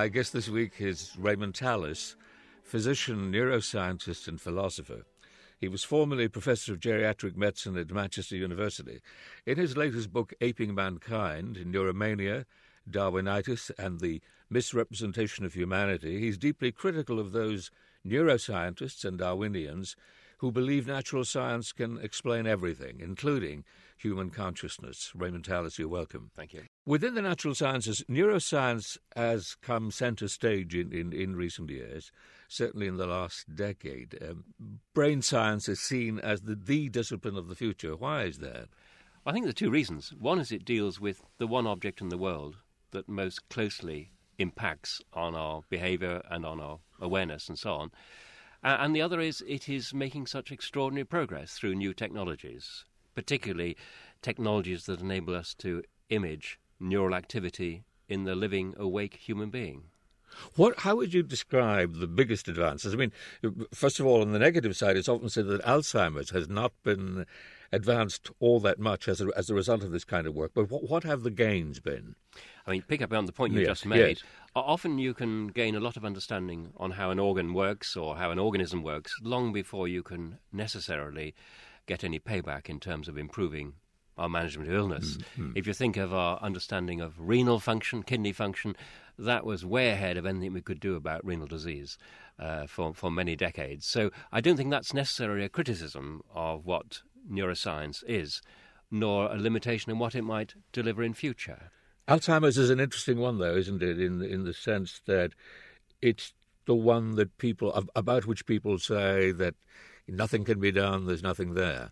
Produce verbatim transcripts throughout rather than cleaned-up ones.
My guest this week is Raymond Tallis, physician, neuroscientist and philosopher. He was formerly Professor of Geriatric Medicine at Manchester University. In his latest book, Aping Mankind, Neuromania, Darwinitis and the Misrepresentation of Humanity, he's deeply critical of those neuroscientists and Darwinians who believe natural science can explain everything, including human consciousness. Raymond Tallis, you're welcome. Thank you. Within the natural sciences, neuroscience has come centre stage in, in, in recent years, certainly in the last decade. Um, brain science is seen as the, the discipline of the future. Why is that? I think there are two reasons. One is it deals with the one object in the world that most closely impacts on our behaviour and on our awareness and so on. Uh, and the other is it is making such extraordinary progress through new technologies, particularly technologies that enable us to image neural activity in the living, awake human being. What? How would you describe the biggest advances? I mean, first of all, on the negative side, it's often said that Alzheimer's has not been advanced all that much as a, as a result of this kind of work. But what, what have the gains been? I mean, pick up on the point you yes, just made. Yes. Often you can gain a lot of understanding on how an organ works or how an organism works long before you can necessarily get any payback in terms of improving our management of illness. Mm-hmm. If you think of our understanding of renal function, kidney function, that was way ahead of anything we could do about renal disease uh, for, for many decades. So I don't think that's necessarily a criticism of what neuroscience is, nor a limitation in what it might deliver in future. Alzheimer's is an interesting one, though, isn't it, in, in the sense that it's the one that people, about which people say that nothing can be done, there's nothing there.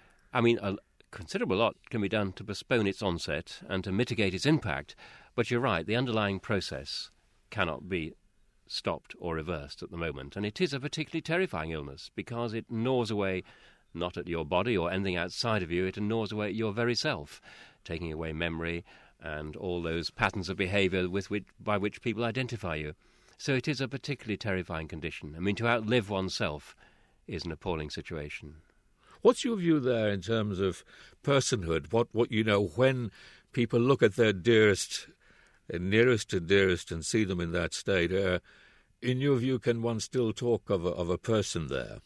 I mean, a considerable lot can be done to postpone its onset and to mitigate its impact, but you're right, the underlying process cannot be stopped or reversed at the moment, and it is a particularly terrifying illness because it gnaws away not at your body or anything outside of you, it gnaws away at your very self, taking away memory and all those patterns of behaviour with which, by which people identify you. So it is a particularly terrifying condition. I mean, to outlive oneself is an appalling situation. What's your view there in terms of personhood? What, what you know, when people look at their dearest, nearest and dearest and see them in that state, uh, in your view, can one still talk of a, of a person there?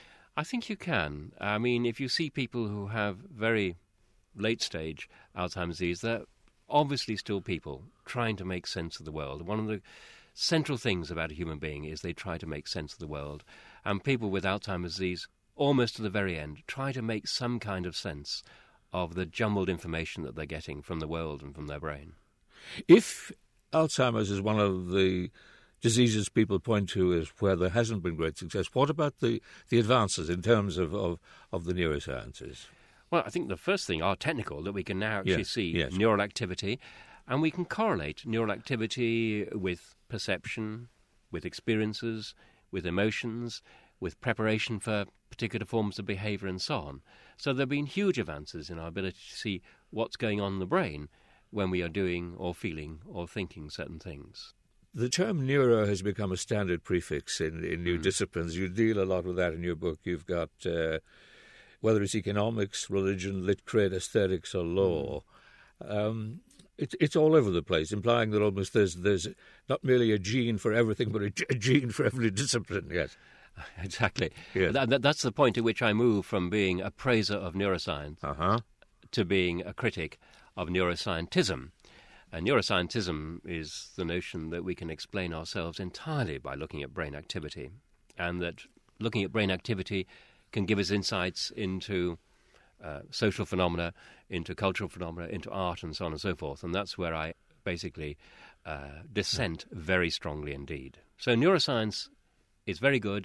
I think you can. I mean, if you see people who have very late-stage Alzheimer's disease, they're obviously still people trying to make sense of the world. One of the central things about a human being is they try to make sense of the world. And people with Alzheimer's disease, almost to the very end, try to make some kind of sense of the jumbled information that they're getting from the world and from their brain. If Alzheimer's is one of the diseases people point to as where there hasn't been great success, what about the, the advances in terms of, of, of the neurosciences? Well, I think the first thing are technical, that we can now actually yes, see yes. neural activity, and we can correlate neural activity with perception, with experiences, with emotions, with preparation for particular forms of behaviour and so on. So there have been huge advances in our ability to see what's going on in the brain when we are doing or feeling or thinking certain things. The term neuro has become a standard prefix in, in new mm. disciplines. You deal a lot with that in your book. You've got, uh, whether it's economics, religion, lit cred, aesthetics or law, mm. um, it, it's all over the place, implying that almost there's, there's not merely a gene for everything, but a, a gene for every discipline, yes. Exactly. Yes. That, that's the point at which I move from being a praiser of neuroscience uh-huh. to being a critic of neuroscientism. And neuroscientism is the notion that we can explain ourselves entirely by looking at brain activity, and that looking at brain activity can give us insights into uh, social phenomena, into cultural phenomena, into art, and so on and so forth. And that's where I basically uh, dissent very strongly indeed. So neuroscience is very good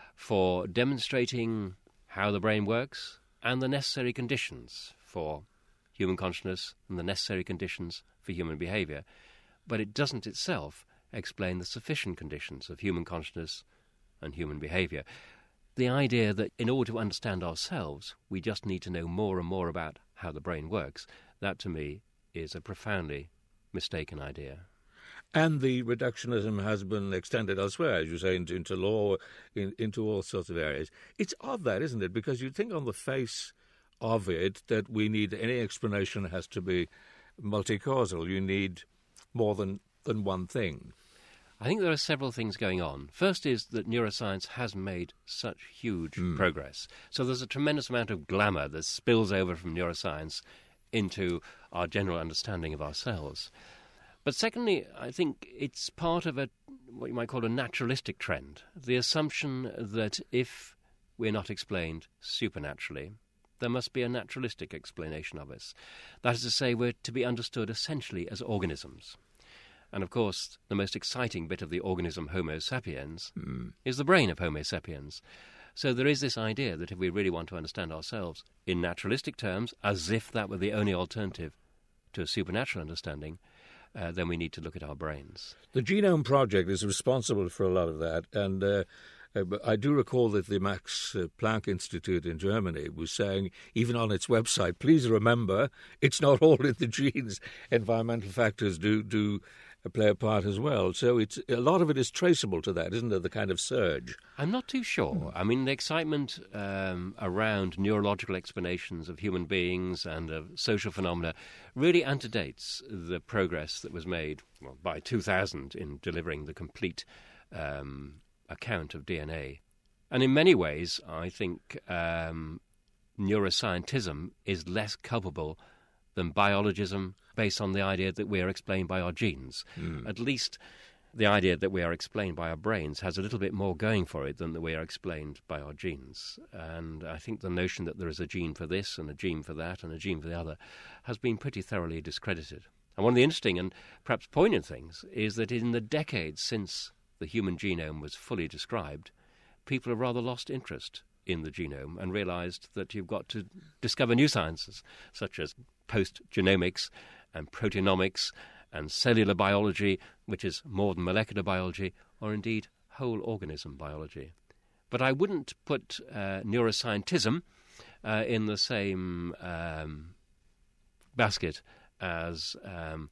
for demonstrating how the brain works and the necessary conditions for human consciousness and the necessary conditions for human behaviour, but it doesn't itself explain the sufficient conditions of human consciousness and human behaviour. The idea that in order to understand ourselves, we just need to know more and more about how the brain works, that to me is a profoundly mistaken idea. And the reductionism has been extended elsewhere, as you say, into, into law, in, into all sorts of areas. It's odd that, isn't it? Because you'd think on the face of it that we need, any explanation has to be multi-causal. You need more than, than one thing. I think there are several things going on. First is that neuroscience has made such huge mm. progress. So there's a tremendous amount of glamour that spills over from neuroscience into our general understanding of ourselves. But secondly, I think it's part of a what you might call a naturalistic trend, the assumption that if we're not explained supernaturally, there must be a naturalistic explanation of us. That is to say, we're to be understood essentially as organisms. And of course, the most exciting bit of the organism Homo sapiens mm. is the brain of Homo sapiens. So there is this idea that if we really want to understand ourselves in naturalistic terms, as if that were the only alternative to a supernatural understanding, uh, then we need to look at our brains. The Genome Project is responsible for a lot of that, and uh, I do recall that the Max Planck Institute in Germany was saying, even on its website, please remember, it's not all in the genes. Environmental factors do do play a part as well. So it's a lot of it is traceable to that, isn't it, the kind of surge? I'm not too sure. Mm. I mean, the excitement um, around neurological explanations of human beings and of social phenomena really antedates the progress that was made well, by two thousand in delivering the complete um, account of D N A. And in many ways, I think um, neuroscientism is less culpable than biologism, based on the idea that we are explained by our genes. Mm. At least the idea that we are explained by our brains has a little bit more going for it than that we are explained by our genes. And I think the notion that there is a gene for this and a gene for that and a gene for the other has been pretty thoroughly discredited. And one of the interesting and perhaps poignant things is that in the decades since the human genome was fully described, people have rather lost interest in the genome and realized that you've got to discover new sciences, such as post-genomics and proteomics and cellular biology, which is more than molecular biology, or indeed whole organism biology. But I wouldn't put uh, neuroscientism uh, in the same um, basket as um,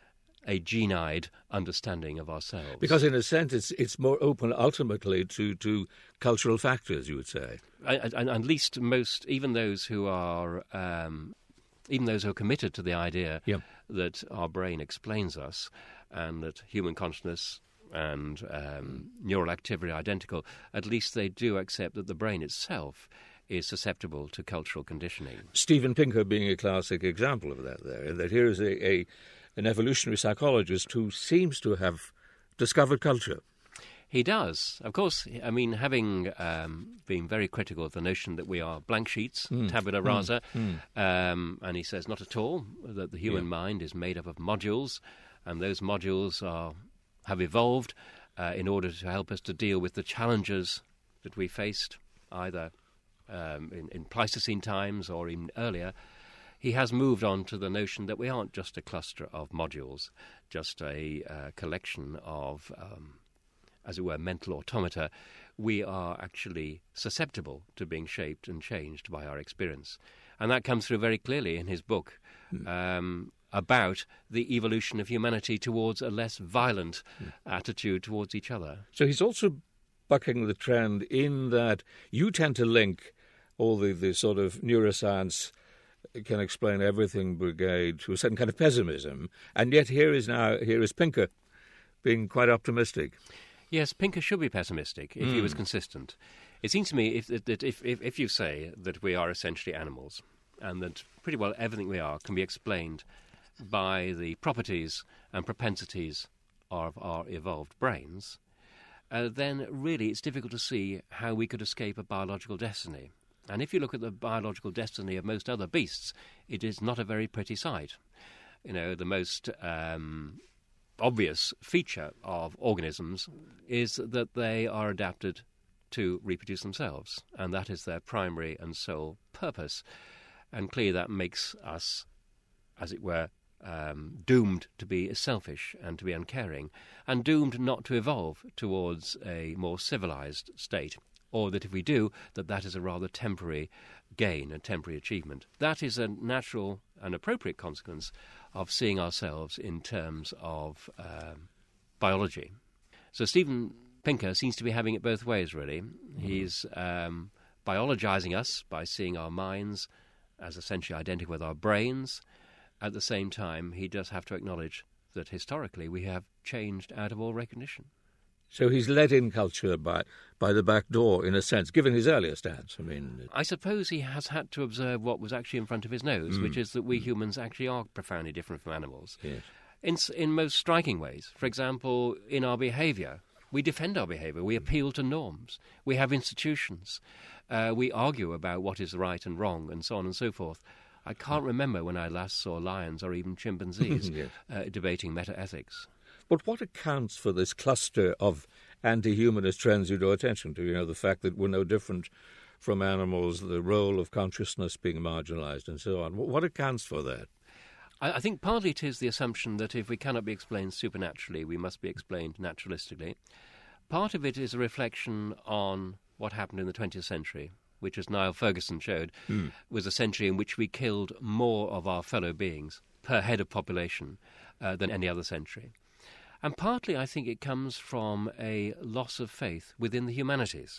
a gene-eyed understanding of ourselves. Because in a sense it's it's more open ultimately to, to cultural factors, you would say. And, and at least most, even those who are... Um, Even those who are committed to the idea yep. that our brain explains us and that human consciousness and um, neural activity are identical, at least they do accept that the brain itself is susceptible to cultural conditioning. Steven Pinker being a classic example of that there, that here is a, a an evolutionary psychologist who seems to have discovered culture. He does. Of course, I mean, having um, been very critical of the notion that we are blank sheets, mm. tabula rasa, mm. um, and he says not at all, that the human yeah. mind is made up of modules, and those modules are have evolved uh, in order to help us to deal with the challenges that we faced, either um, in, in Pleistocene times or even earlier. He has moved on to the notion that we aren't just a cluster of modules, just a uh, collection of... Um, as it were, mental automata. We are actually susceptible to being shaped and changed by our experience. And that comes through very clearly in his book mm. um, about the evolution of humanity towards a less violent mm. attitude towards each other. So he's also bucking the trend in that you tend to link all the, the sort of neuroscience can explain everything brigade to a certain kind of pessimism, and yet here is now, here is Pinker being quite optimistic. Yes, Pinker should be pessimistic if mm. he was consistent. It seems to me if, that if, if, if you say that we are essentially animals and that pretty well everything we are can be explained by the properties and propensities of our evolved brains, uh, then really it's difficult to see how we could escape a biological destiny. And if you look at the biological destiny of most other beasts, it is not a very pretty sight. You know, the most... Um, obvious feature of organisms is that they are adapted to reproduce themselves, and that is their primary and sole purpose. And clearly that makes us, as it were, um, doomed to be selfish and to be uncaring, and doomed not to evolve towards a more civilized state, or that if we do, that that is a rather temporary gain, a temporary achievement. That is a natural and appropriate consequence of seeing ourselves in terms of um, biology. So Steven Pinker seems to be having it both ways, really. Mm. He's um, biologizing us by seeing our minds as essentially identical with our brains. At the same time, he does have to acknowledge that historically we have changed out of all recognition. So he's let in culture by by the back door, in a sense, given his earlier stance. I mean, I suppose he has had to observe what was actually in front of his nose, mm. which is that we mm. humans actually are profoundly different from animals. Yes. In, in most striking ways. For example, in our behaviour. We defend our behaviour. We appeal to norms. We have institutions. Uh, we argue about what is right and wrong, and so on and so forth. I can't remember when I last saw lions or even chimpanzees yes. uh, debating metaethics. But what accounts for this cluster of anti-humanist trends you draw attention to? You know, the fact that we're no different from animals, the role of consciousness being marginalised, and so on. What accounts for that? I, I think partly it is the assumption that if we cannot be explained supernaturally, we must be explained naturalistically. Part of it is a reflection on what happened in the twentieth century, which, as Niall Ferguson showed, mm. was a century in which we killed more of our fellow beings per head of population uh, than any other century. And partly, I think, it comes from a loss of faith within the humanities.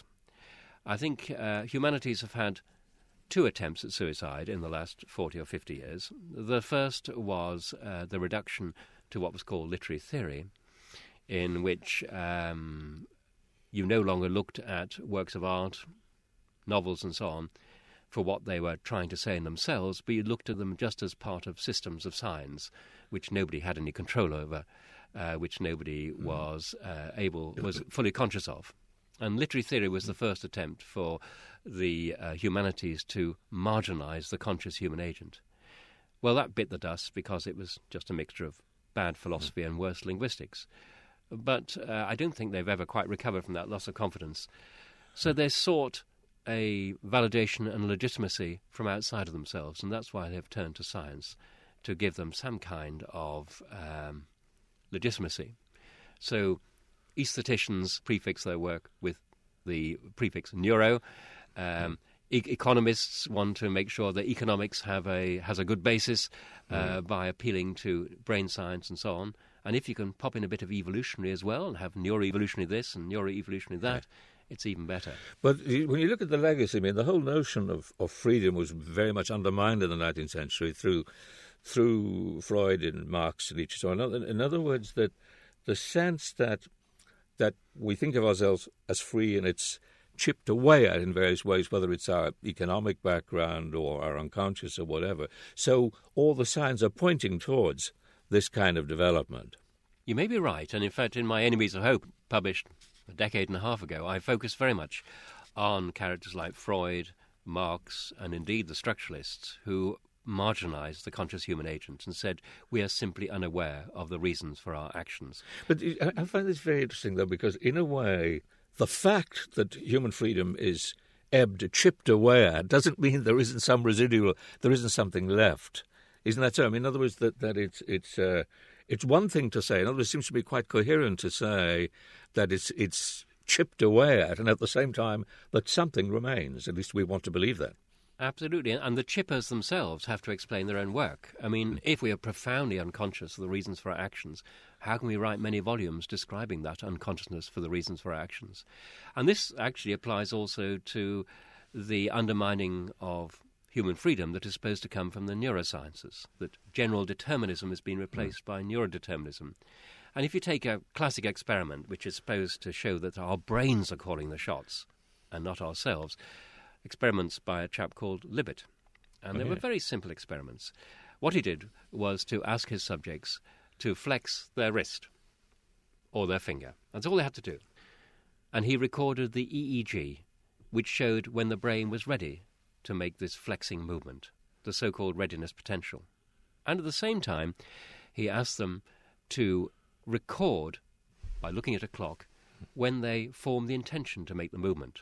I think uh, humanities have had two attempts at suicide in the last forty or fifty years. The first was uh, the reduction to what was called literary theory, in which um, you no longer looked at works of art, novels and so on, for what they were trying to say in themselves, but you looked at them just as part of systems of science, which nobody had any control over, uh, which nobody mm. was uh, able, was fully conscious of. And literary theory was the first attempt for the uh, humanities to marginalise the conscious human agent. Well, that bit the dust because it was just a mixture of bad philosophy mm. and worse linguistics. But uh, I don't think they've ever quite recovered from that loss of confidence. So they sought a validation and legitimacy from outside of themselves, and that's why they've turned to science, to give them some kind of um, legitimacy. So aestheticians prefix their work with the prefix neuro. Um, e- economists want to make sure that economics have a has a good basis uh, mm. by appealing to brain science and so on. And if you can pop in a bit of evolutionary as well and have neuroevolutionary this and neuroevolutionary that, yeah. it's even better. But when you look at the legacy, I mean, the whole notion of, of freedom was very much undermined in the nineteenth century through through Freud and Marx and Nietzsche. So in other, in other words, that the sense that that we think of ourselves as free and it's chipped away at in various ways, whether it's our economic background or our unconscious or whatever. So all the signs are pointing towards this kind of development. You may be right, and in fact in my Enemies of Hope, published a decade and a half ago, I focused very much on characters like Freud, Marx, and indeed the structuralists who marginalised the conscious human agent and said we are simply unaware of the reasons for our actions. But I find this very interesting, though, because in a way, the fact that human freedom is ebbed, chipped away at, doesn't mean there isn't some residual, there isn't something left. Isn't that so? I mean, in other words, that, that it's it's uh, it's one thing to say. In other words, it seems to be quite coherent to say that it's it's chipped away at, and at the same time that something remains. At least we want to believe that. Absolutely, and the chippers themselves have to explain their own work. I mean, if we are profoundly unconscious of the reasons for our actions, how can we write many volumes describing that unconsciousness for the reasons for our actions? And this actually applies also to the undermining of human freedom that is supposed to come from the neurosciences, that general determinism has been replaced mm. by neurodeterminism. And if you take a classic experiment, which is supposed to show that our brains are calling the shots and not ourselves, experiments by a chap called Libet. And oh, they yeah. were very simple experiments. What he did was to ask his subjects to flex their wrist or their finger. That's all they had to do. And he recorded the E E G, which showed when the brain was ready to make this flexing movement, the so-called readiness potential. And at the same time, he asked them to record, by looking at a clock, when they formed the intention to make the movement.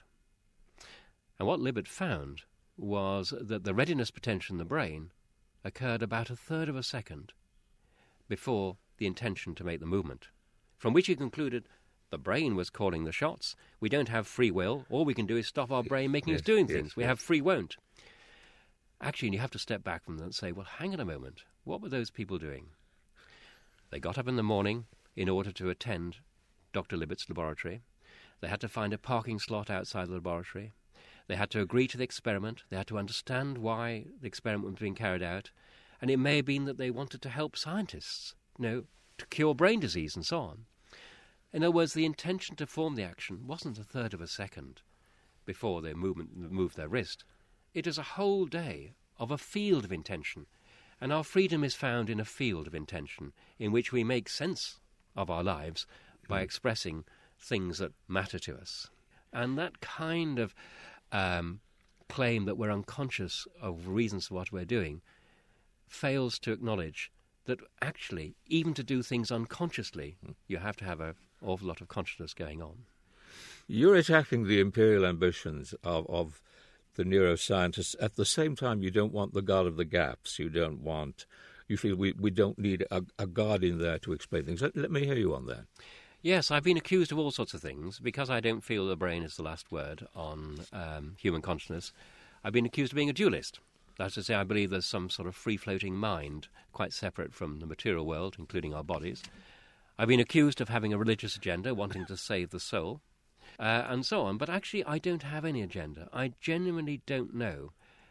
And what Libet found was that the readiness potential in the brain occurred about a third of a second before the intention to make the movement, from which he concluded the brain was calling the shots. We don't have free will. All we can do is stop our brain making yes, us doing yes, things. Yes. We have free won't. Actually, you have to step back from that and say, well, hang on a moment. What were those people doing? They got up in the morning in order to attend Doctor Libet's laboratory. They had to find a parking slot outside the laboratory. They had to agree to the experiment. They had to understand why the experiment was being carried out. And it may have been that they wanted to help scientists, you know, to cure brain disease and so on. In other words, the intention to form the action wasn't a third of a second before their movement moved their wrist. It is a whole day of a field of intention. And our freedom is found in a field of intention in which we make sense of our lives by expressing things that matter to us. And that kind of um, claim that we're unconscious of reasons for what we're doing fails to acknowledge that actually, even to do things unconsciously, you have to have an awful lot of consciousness going on. You're attacking the imperial ambitions of, of the neuroscientists. At the same time, you don't want the God of the gaps. You don't want... You feel we, we don't need a, a God in there to explain things. Let, let me hear you on that. Yes, I've been accused of all sorts of things because I don't feel the brain is the last word on um, human consciousness. I've been accused of being a dualist. That's to say, I believe there's some sort of free-floating mind, quite separate from the material world, including our bodies. I've been accused of having a religious agenda, wanting to save the soul, uh, and so on. But actually, I don't have any agenda. I genuinely don't know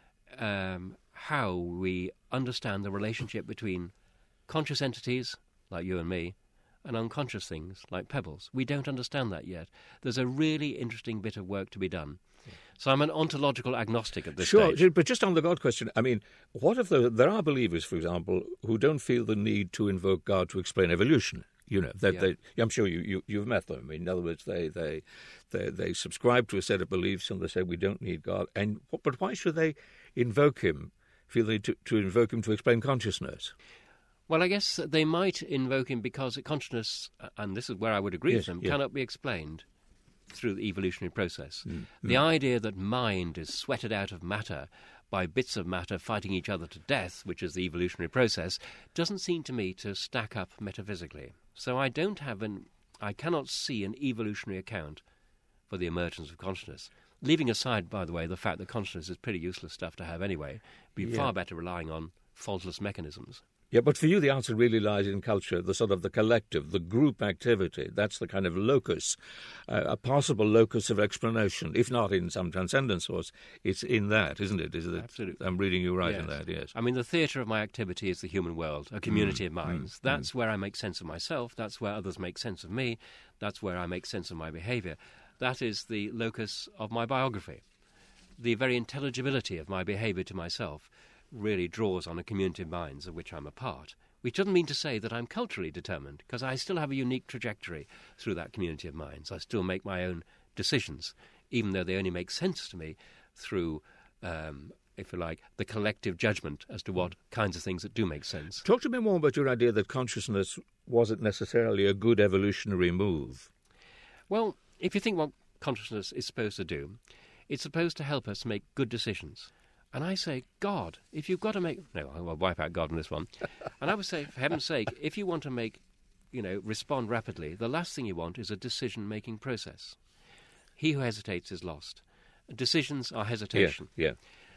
um, how we understand the relationship between conscious entities, like you and me, and unconscious things, like pebbles. We don't understand that yet. There's a really interesting bit of work to be done. So I'm an ontological agnostic at this sure, stage. But just on the God question, I mean, what if the, there are believers, for example, who don't feel the need to invoke God to explain evolution? You know, that yeah. they, I'm sure you, you, you've met them. I mean, in other words, they, they, they, they subscribe to a set of beliefs and they say we don't need God. And But why should they invoke him, feel they to, to invoke him to explain consciousness? Well, I guess they might invoke him because consciousness, and this is where I would agree yes, with them, yeah. cannot be explained through the evolutionary process. Mm, the mm. idea that mind is sweated out of matter by bits of matter fighting each other to death, which is the evolutionary process, doesn't seem to me to stack up metaphysically. So I don't have an, I cannot see an evolutionary account for the emergence of consciousness. Leaving aside, by the way, the fact that consciousness is pretty useless stuff to have anyway, it'd be yeah. far better relying on faultless mechanisms. Yeah, but for you, the answer really lies in culture, the sort of the collective, the group activity. That's the kind of locus, uh, a possible locus of explanation, if not in some transcendent source. It's in that, isn't it? Is it? Absolutely. I'm reading you right yes. in that, yes. I mean, the theatre of my activity is the human world, a community mm, of minds. Mm, that's mm. where I make sense of myself. That's where others make sense of me. That's where I make sense of my behaviour. That is the locus of my biography. The very intelligibility of my behaviour to myself really draws on a community of minds of which I'm a part. Which doesn't mean to say that I'm culturally determined, because I still have a unique trajectory through that community of minds. I still make my own decisions, even though they only make sense to me through, um, if you like, the collective judgment as to what kinds of things that do make sense. Talk to me more about your idea that consciousness wasn't necessarily a good evolutionary move. Well, if you think what consciousness is supposed to do, it's supposed to help us make good decisions. And I say, God, if you've got to make... No, I'll wipe out God on this one. And I would say, for heaven's sake, if you want to make, you know, respond rapidly, the last thing you want is a decision-making process. He who hesitates is lost. Decisions are hesitation. Yeah, yeah.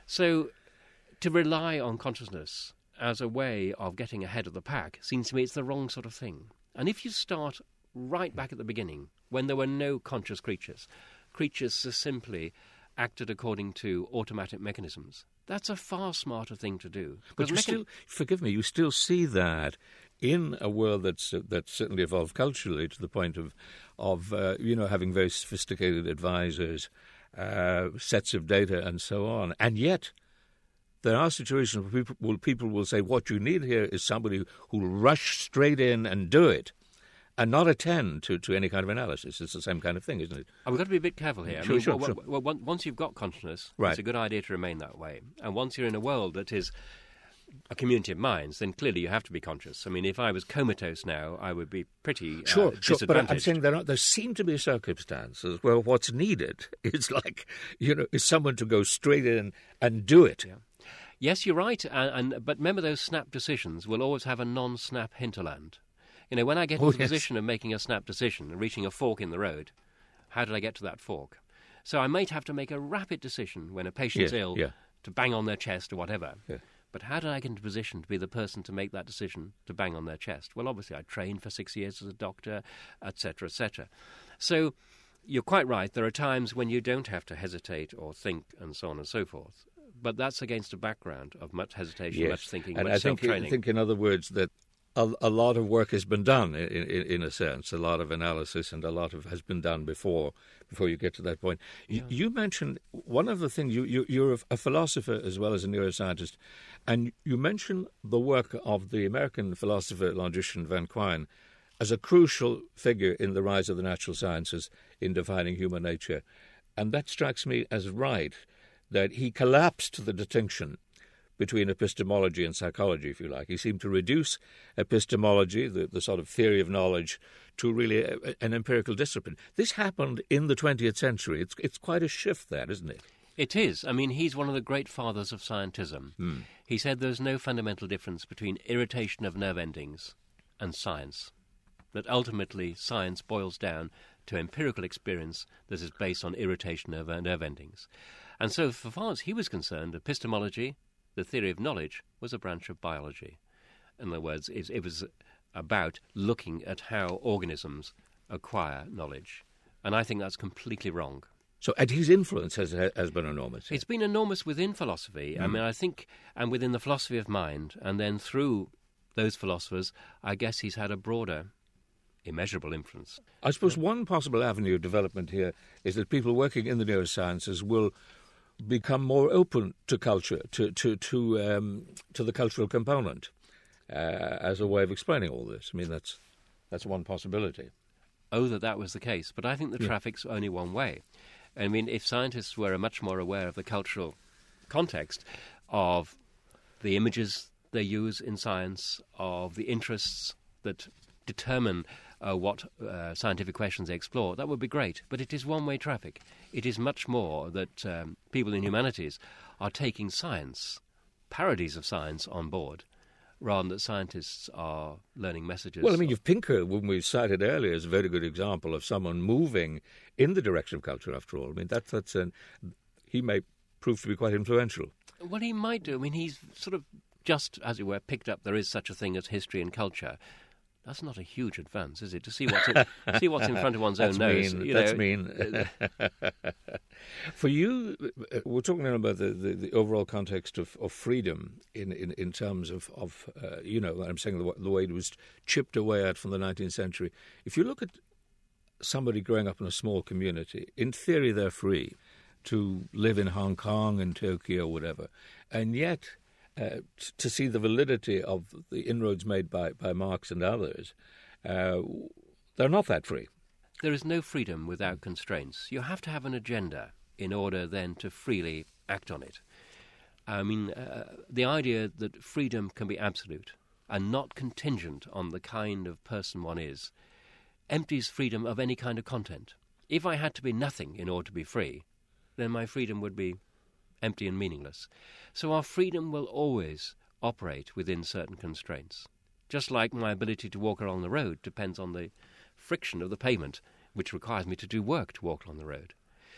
So to rely on consciousness as a way of getting ahead of the pack seems to me it's the wrong sort of thing. And if you start right back at the beginning, when there were no conscious creatures, creatures just simply acted according to automatic mechanisms. That's a far smarter thing to do. But you mechan- still, forgive me, you still see that in a world that's uh, that's certainly evolved culturally to the point of, of uh, you know, having very sophisticated advisors, uh, sets of data and so on. And yet there are situations where people will, people will say what you need here is somebody who'll rush straight in and do it, and not attend to, to any kind of analysis. It's the same kind of thing, isn't it? And we've got to be a bit careful here. Sure, I mean, sure, well, sure. Well, well, once you've got consciousness, right. It's a good idea to remain that way. And once you're in a world that is a community of minds, then clearly you have to be conscious. I mean, if I was comatose now, I would be pretty uh, sure, sure. disadvantaged. But I'm saying there, are, there seem to be circumstances where what's needed is like, you know, is someone to go straight in and do it. Yeah. Yes, you're right. And, and but remember, those snap decisions will always have a non-snap hinterland. You know, when I get oh, into the yes. position of making a snap decision and reaching a fork in the road, how did I get to that fork? So I might have to make a rapid decision when a patient's yes, ill yeah. to bang on their chest or whatever. Yeah. But how did I get into a position to be the person to make that decision to bang on their chest? Well, obviously I trained for six years as a doctor, et cetera, et cetera. So you're quite right. There are times when you don't have to hesitate or think and so on and so forth. But that's against a background of much hesitation, yes. much thinking, and much I think, self-training. I think, in other words, that a, a lot of work has been done, in, in, in a sense. A lot of analysis and a lot of has been done before before you get to that point. Yeah. You, you mentioned one of the things, you, you, you're a philosopher as well as a neuroscientist, and you mentioned the work of the American philosopher logician Van Quine as a crucial figure in the rise of the natural sciences in defining human nature. And that strikes me as right, that he collapsed the distinction between epistemology and psychology, if you like. He seemed to reduce epistemology, the, the sort of theory of knowledge, to really a, an empirical discipline. This happened in the twentieth century. It's, it's quite a shift there, isn't it? It is. I mean, he's one of the great fathers of scientism. Hmm. He said there's no fundamental difference between irritation of nerve endings and science, that ultimately science boils down to empirical experience that is based on irritation of nerve endings. And so, for far as he was concerned, epistemology, the theory of knowledge, was a branch of biology. In other words, it, it was about looking at how organisms acquire knowledge. And I think that's completely wrong. So and his influence has has been enormous. It's been enormous within philosophy. Mm. I mean, I think, and within the philosophy of mind, and then through those philosophers, I guess he's had a broader, immeasurable influence. I suppose one possible avenue of development here is that people working in the neurosciences will become more open to culture, to to to um, to the cultural component, uh, as a way of explaining all this. I mean, that's that's one possibility. Oh, that that was the case. But I think the yeah. traffic's only one way. I mean, if scientists were much more aware of the cultural context, of the images they use in science, of the interests that determine uh, what uh, scientific questions they explore, that would be great. But it is one-way traffic. It is much more that um, people in humanities are taking science, parodies of science, on board, rather than that scientists are learning messages. Well, I mean, you've Pinker, when we cited earlier, is a very good example of someone moving in the direction of culture, after all. I mean, that, that's an, he may prove to be quite influential. Well, he might do. I mean, he's sort of just, as it were, picked up there is such a thing as history and culture. That's not a huge advance, is it? To see what's in, see what's in front of one's that's own nose. Mean. You That's know. mean. For you, we're talking now about the, the, the overall context of, of freedom in, in, in terms of, of uh, you know, I'm saying the, the way it was chipped away at from the nineteenth century. If you look at somebody growing up in a small community, in theory they're free to live in Hong Kong and Tokyo or whatever, and yet Uh, t- to see the validity of the inroads made by, by Marx and others, uh, they're not that free. There is no freedom without constraints. You have to have an agenda in order then to freely act on it. I mean, uh, the idea that freedom can be absolute and not contingent on the kind of person one is empties freedom of any kind of content. If I had to be nothing in order to be free, then my freedom would be empty and meaningless. So our freedom will always operate within certain constraints. Just like my ability to walk along the road depends on the friction of the pavement, which requires me to do work to walk along the road.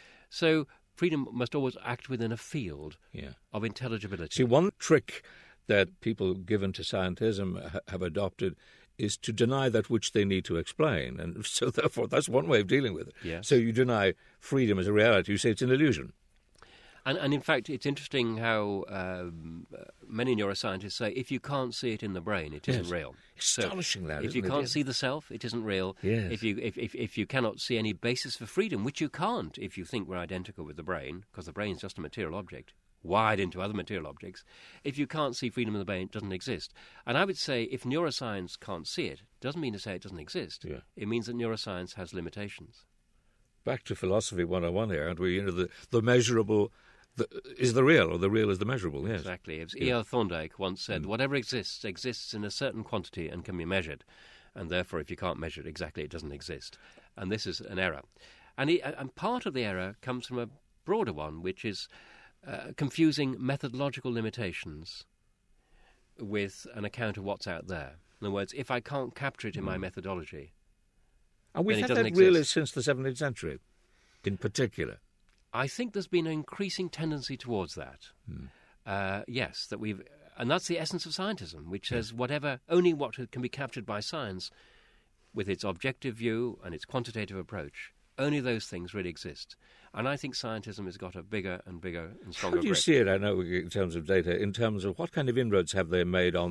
So freedom must always act within a field yeah. of intelligibility. See, one trick that people given to scientism ha- have adopted is to deny that which they need to explain. And so therefore that's one way of dealing with it. Yes. So you deny freedom as a reality. You say it's an illusion. And, and in fact, it's interesting how um, many neuroscientists say if you can't see it in the brain, it isn't yes. real. Astonishing, so that, if isn't you it? can't Yes. see the self, it isn't real. Yes. If you if, if if you cannot see any basis for freedom, which you can't if you think we're identical with the brain, because the brain is just a material object wired into other material objects. If you can't see freedom in the brain, it doesn't exist. And I would say if neuroscience can't see it, it doesn't mean to say it doesn't exist. Yeah. It means that neuroscience has limitations. Back to philosophy one oh one here, aren't we? You know, the, the measurable the, is the real, or the real is the measurable, yes. Exactly. It was yeah. E L Thorndike once said, mm. whatever exists, exists in a certain quantity and can be measured. And therefore, if you can't measure it exactly, it doesn't exist. And this is an error. And, he, and part of the error comes from a broader one, which is uh, confusing methodological limitations with an account of what's out there. In other words, if I can't capture it in mm. my methodology, and we've then had it doesn't that exist. really since the seventeenth century, in particular. I think there's been an increasing tendency towards that. Mm. Uh, yes, that we've, and that's the essence of scientism, which says whatever, only what can be captured by science, with its objective view and its quantitative approach, only those things really exist. And I think scientism has got a bigger and bigger and stronger How do you grip. see it, I know, in terms of data, in terms of what kind of inroads have they made on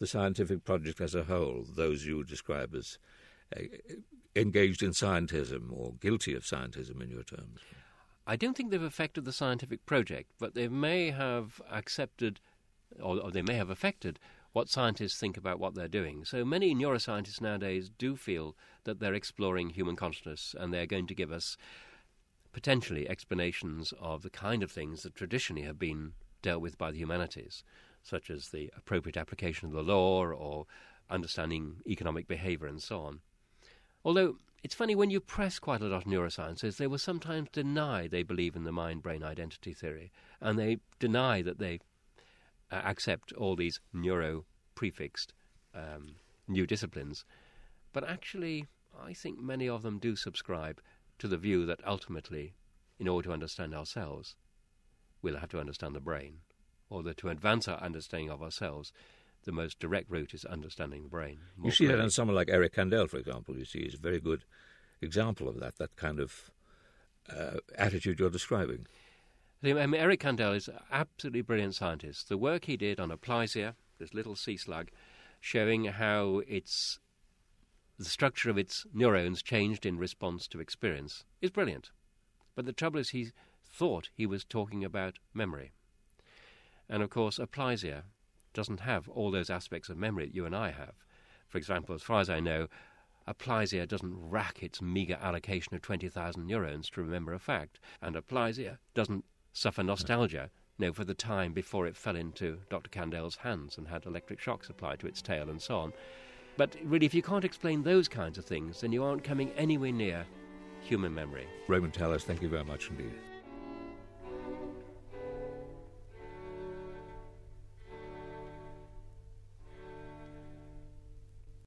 the scientific project as a whole, those you would describe as uh, engaged in scientism or guilty of scientism in your terms? I don't think they've affected the scientific project, but they may have accepted, or, or they may have affected, what scientists think about what they're doing. So many neuroscientists nowadays do feel that they're exploring human consciousness, and they're going to give us potentially explanations of the kind of things that traditionally have been dealt with by the humanities, such as the appropriate application of the law or understanding economic behaviour and so on. Although it's funny, when you press quite a lot of neuroscientists, they will sometimes deny they believe in the mind-brain identity theory, and they deny that they uh, accept all these neuro-prefixed um, new disciplines. But actually, I think many of them do subscribe to the view that ultimately, in order to understand ourselves, we'll have to understand the brain, or that to advance our understanding of ourselves, the most direct route is understanding the brain. You see clearly. That in someone like Eric Kandel, for example. You see, is a very good example of that, that kind of uh, attitude you're describing. I mean, Eric Kandel is an absolutely brilliant scientist. The work he did on Aplysia, this little sea slug, showing how its the structure of its neurons changed in response to experience, is brilliant. But the trouble is he thought he was talking about memory. And of course, Aplysia doesn't have all those aspects of memory that you and I have. For example, as far as I know, Aplysia doesn't rack its meagre allocation of twenty thousand neurons to remember a fact, and Aplysia doesn't suffer nostalgia, no, for the time before it fell into Doctor Kandel's hands and had electric shocks applied to its tail and so on. But really, if you can't explain those kinds of things, then you aren't coming anywhere near human memory. Raymond Tallis, thank you very much indeed.